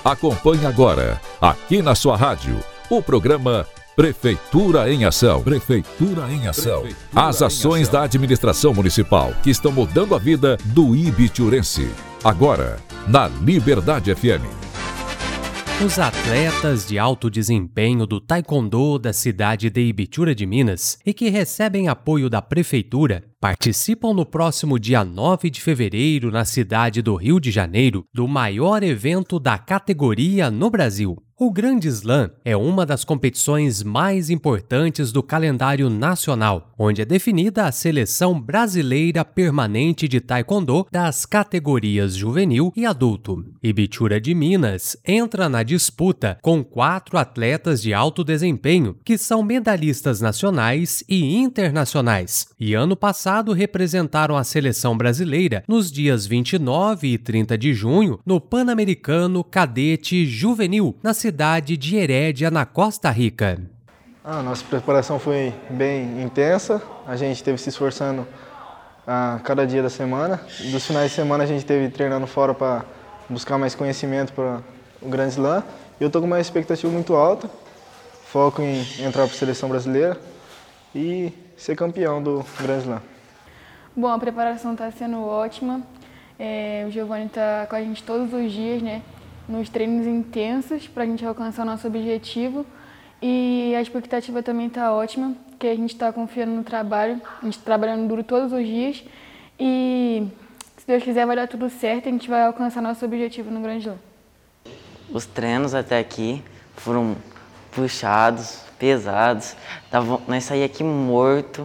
Acompanhe agora, aqui na sua rádio, o programa Prefeitura em Ação. Prefeitura em Ação. As ações da administração municipal que estão mudando a vida do ibitiurense. Agora, na Liberdade FM. Os atletas de alto desempenho do Taekwondo da cidade de Ibitura de Minas e que recebem apoio da Prefeitura participam no próximo dia 9 de fevereiro na cidade do Rio de Janeiro do maior evento da categoria no Brasil. O Grande Slam é uma das competições mais importantes do calendário nacional, onde é definida a seleção brasileira permanente de Taekwondo das categorias juvenil e adulto. Ibitura de Minas entra na disputa com 4 atletas de alto desempenho, que são medalhistas nacionais e internacionais, e ano passado representaram a seleção brasileira nos dias 29 e 30 de junho no Pan-Americano Cadete Juvenil, na cidade de Herédia, na Costa Rica. A nossa preparação foi bem intensa, a gente esteve se esforçando a cada dia da semana. Dos finais de semana a gente esteve treinando fora para buscar mais conhecimento para o Grande Slam. Eu estou com uma expectativa muito alta, foco em entrar para a seleção brasileira e ser campeão do Grande Slam. Bom, a preparação está sendo ótima. O Giovanni está com a gente todos os dias, né? Nos treinos intensos para a gente alcançar o nosso objetivo. E a expectativa também está ótima, porque a gente está confiando no trabalho, a gente está trabalhando duro todos os dias. E se Deus quiser vai dar tudo certo e a gente vai alcançar nosso objetivo no Grande Slam. Os treinos até aqui foram puxados, pesados. Nós saímos aqui morto,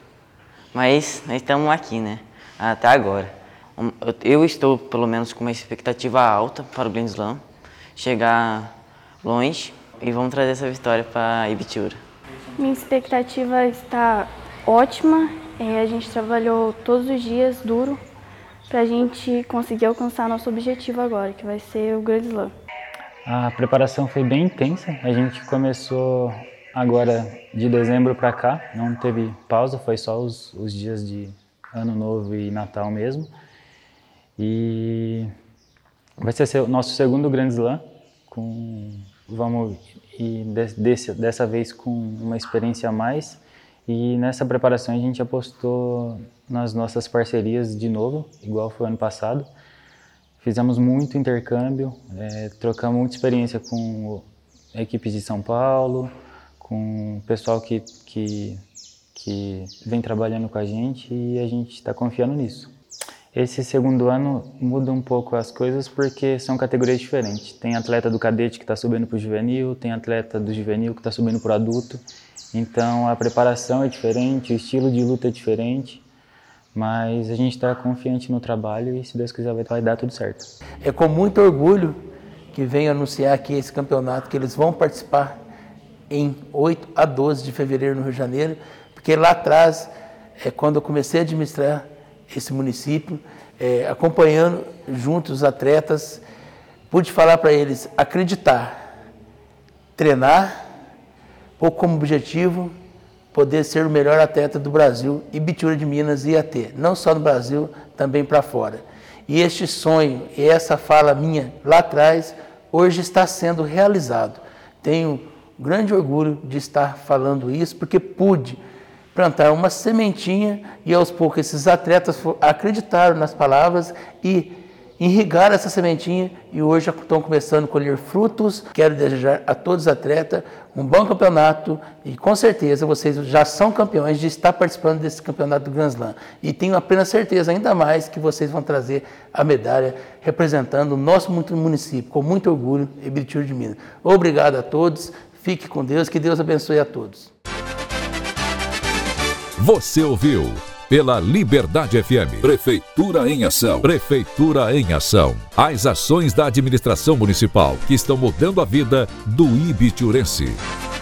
mas nós estamos aqui, né? Até agora. Eu estou, pelo menos, com uma expectativa alta para o Grande Slam, chegar longe e vamos trazer essa vitória para Ibitura. Minha expectativa está ótima. A gente trabalhou todos os dias duro para a gente conseguir alcançar nosso objetivo agora, que vai ser o Grande Slam. A preparação foi bem intensa. A gente começou agora de dezembro para cá, não teve pausa, foi só os dias de Ano Novo e Natal mesmo. E vai ser o nosso segundo Grande Slam, dessa vez com uma experiência a mais. E nessa preparação a gente apostou nas nossas parcerias de novo, igual foi ano passado. Fizemos muito intercâmbio, trocamos muita experiência com equipes de São Paulo, com o pessoal que vem trabalhando com a gente, e a gente está confiando nisso. Esse segundo ano muda um pouco as coisas porque são categorias diferentes. Tem atleta do cadete que está subindo para o juvenil, tem atleta do juvenil que está subindo para o adulto. Então a preparação é diferente, o estilo de luta é diferente, mas a gente está confiante no trabalho e se Deus quiser vai dar tudo certo. É com muito orgulho que venho anunciar aqui esse campeonato, que eles vão participar em 8 a 12 de fevereiro no Rio de Janeiro, porque lá atrás, quando eu comecei a administrar esse município, acompanhando juntos os atletas, pude falar para eles acreditar, treinar, ou como objetivo, poder ser o melhor atleta do Brasil, e Ibitura de Minas ia ter, não só no Brasil, também para fora. E este sonho e essa fala minha lá atrás, hoje está sendo realizado. Tenho grande orgulho de estar falando isso, porque pude plantar uma sementinha e aos poucos esses atletas acreditaram nas palavras e irrigaram essa sementinha e hoje já estão começando a colher frutos. Quero desejar a todos os atletas um bom campeonato e com certeza vocês já são campeões de estar participando desse campeonato do Grand Slam. E tenho apenas certeza ainda mais que vocês vão trazer a medalha representando o nosso município com muito orgulho, Ibitura de Minas. Obrigado a todos, fique com Deus, que Deus abençoe a todos. Você ouviu pela Liberdade FM. Prefeitura em Ação. Prefeitura em Ação. As ações da administração municipal que estão mudando a vida do ibitiurense.